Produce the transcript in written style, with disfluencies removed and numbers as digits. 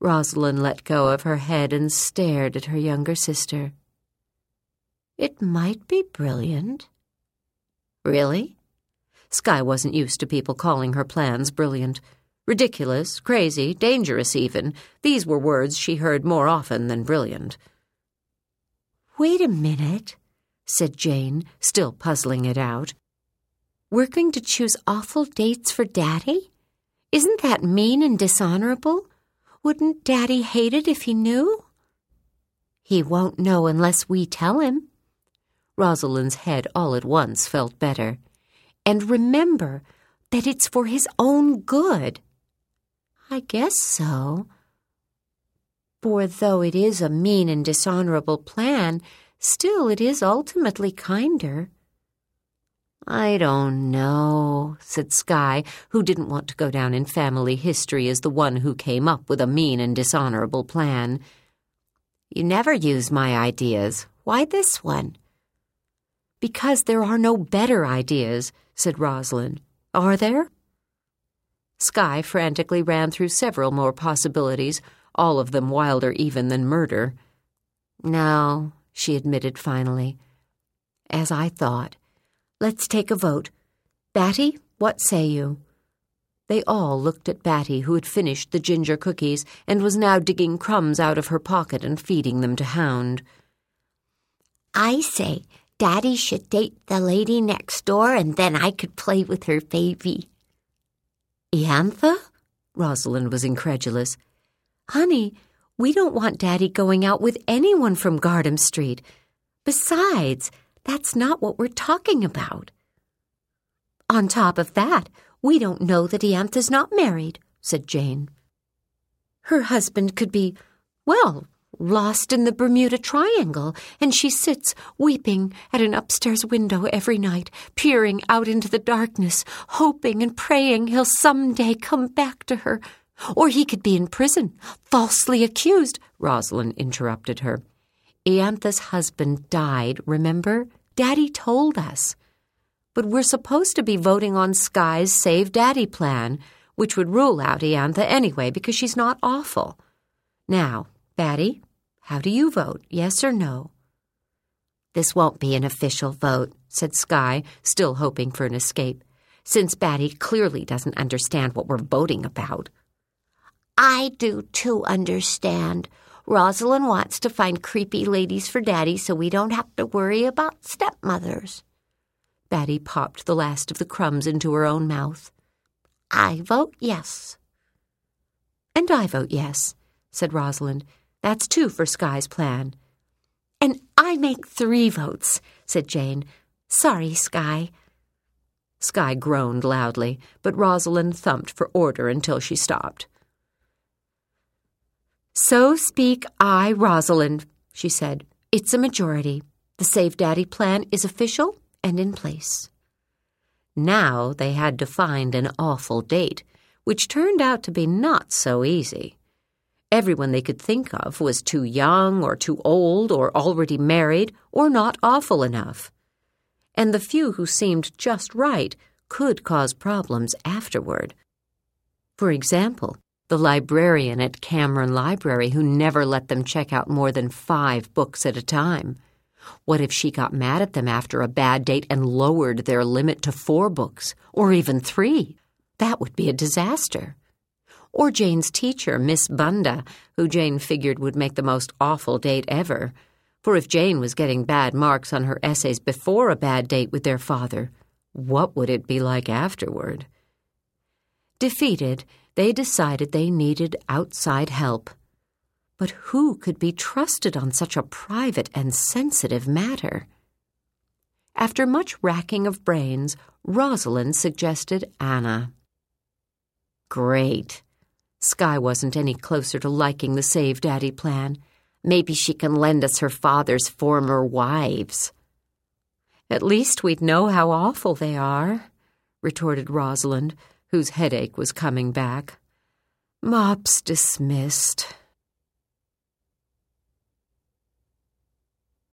Rosalind let go of her head and stared at her younger sister. It might be brilliant. Really? Skye wasn't used to people calling her plans brilliant. Ridiculous, crazy, dangerous even. These were words she heard more often than brilliant. "Wait a minute," said Jane, still puzzling it out. "We're going to choose awful dates for Daddy? Isn't that mean and dishonorable? Wouldn't Daddy hate it if he knew?" "He won't know unless we tell him." Rosalind's head all at once felt better. "And remember that it's for his own good." "I guess so. For though it is a mean and dishonorable plan, still it is ultimately kinder." "I don't know," said Skye, who didn't want to go down in family history as the one who came up with a mean and dishonorable plan. "You never use my ideas. Why this one?" "Because there are no better ideas," said Rosalind. "Are there?" Skye frantically ran through several more possibilities, all of them wilder even than murder. "No," she admitted finally. "As I thought. Let's take a vote. Batty, what say you?" They all looked at Batty, who had finished the ginger cookies and was now digging crumbs out of her pocket and feeding them to Hound. "I say Daddy should date the lady next door, and then I could play with her baby." "Iantha?" Rosalind was incredulous. "Honey, we don't want Daddy going out with anyone from Gardam Street. Besides, that's not what we're talking about." "On top of that, we don't know that Iantha's not married," said Jane. "Her husband could be, well, lost in the Bermuda Triangle, and she sits weeping at an upstairs window every night, peering out into the darkness, hoping and praying he'll someday come back to her. Or he could be in prison, falsely accused," Rosalind interrupted her. "Iantha's husband died, remember? Daddy told us. But we're supposed to be voting on Skye's Save Daddy plan, which would rule out Iantha anyway because she's not awful. Now, Batty, how do you vote, yes or no?" "This won't be an official vote," said Skye, still hoping for an escape, "since Batty clearly doesn't understand what we're voting about." "I do too understand. Rosalind wants to find creepy ladies for Daddy so we don't have to worry about stepmothers." Batty popped the last of the crumbs into her own mouth. "I vote yes." "And I vote yes," said Rosalind. "That's 2 for Skye's plan." "And I make 3 votes," said Jane. "Sorry, Skye." Skye groaned loudly, but Rosalind thumped for order until she stopped. "So speak I, Rosalind," she said. "It's a majority. The Save Daddy plan is official and in place." Now they had to find an awful date, which turned out to be not so easy. Everyone they could think of was too young or too old or already married or not awful enough. And the few who seemed just right could cause problems afterward. For example, the librarian at Cameron Library who never let them check out more than 5 books at a time. What if she got mad at them after a bad date and lowered their limit to 4 books, or even 3? That would be a disaster. Or Jane's teacher, Miss Bunda, who Jane figured would make the most awful date ever. For if Jane was getting bad marks on her essays before a bad date with their father, what would it be like afterward? Defeated, they decided they needed outside help. But who could be trusted on such a private and sensitive matter? After much racking of brains, Rosalind suggested Anna. Great. Skye wasn't any closer to liking the Save Daddy plan. Maybe she can lend us her father's former wives. At least we'd know how awful they are, retorted Rosalind, whose headache was coming back. Mop's dismissed.